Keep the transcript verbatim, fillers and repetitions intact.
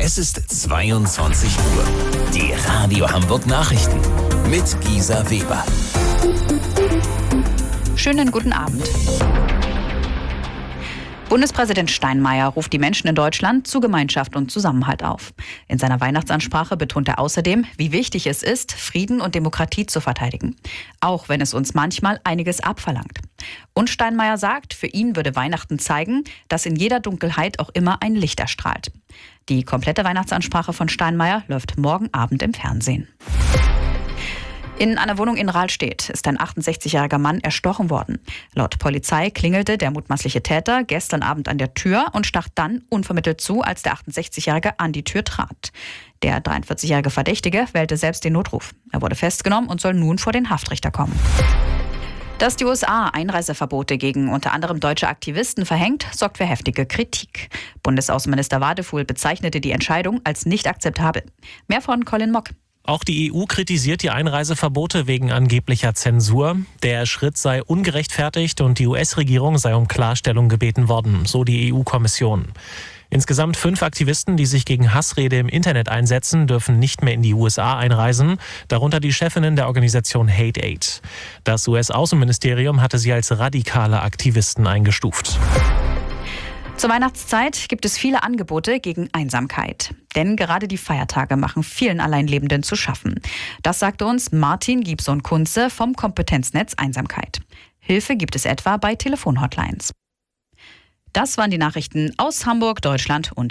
Es ist zweiundzwanzig Uhr. Die Radio Hamburg Nachrichten mit Gisa Weber. Schönen guten Abend. Bundespräsident Steinmeier ruft die Menschen in Deutschland zu Gemeinschaft und Zusammenhalt auf. In seiner Weihnachtsansprache betont er außerdem, wie wichtig es ist, Frieden und Demokratie zu verteidigen. Auch wenn es uns manchmal einiges abverlangt. Und Steinmeier sagt, für ihn würde Weihnachten zeigen, dass in jeder Dunkelheit auch immer ein Licht erstrahlt. Die komplette Weihnachtsansprache von Steinmeier läuft morgen Abend im Fernsehen. In einer Wohnung in Rahlstedt ist ein achtundsechzigjähriger Mann erstochen worden. Laut Polizei klingelte der mutmaßliche Täter gestern Abend an der Tür und stach dann unvermittelt zu, als der achtundsechzigjährige an die Tür trat. Der dreiundvierzigjährige Verdächtige wählte selbst den Notruf. Er wurde festgenommen und soll nun vor den Haftrichter kommen. Dass die U S A Einreiseverbote gegen unter anderem deutsche Aktivisten verhängt, sorgt für heftige Kritik. Bundesaußenminister Wadefuhl bezeichnete die Entscheidung als nicht akzeptabel. Mehr von Colin Mock. Auch die E U kritisiert die Einreiseverbote wegen angeblicher Zensur. Der Schritt sei ungerechtfertigt und die U S-Regierung sei um Klarstellung gebeten worden, so die E U-Kommission. Insgesamt fünf Aktivisten, die sich gegen Hassrede im Internet einsetzen, dürfen nicht mehr in die U S A einreisen, darunter die Chefinnen der Organisation Hate Aid. Das U S-Außenministerium hatte sie als radikale Aktivisten eingestuft. Zur Weihnachtszeit gibt es viele Angebote gegen Einsamkeit. Denn gerade die Feiertage machen vielen Alleinlebenden zu schaffen. Das sagte uns Martin Gibson-Kunze vom Kompetenznetz Einsamkeit. Hilfe gibt es etwa bei Telefonhotlines. Das waren die Nachrichten aus Hamburg, Deutschland und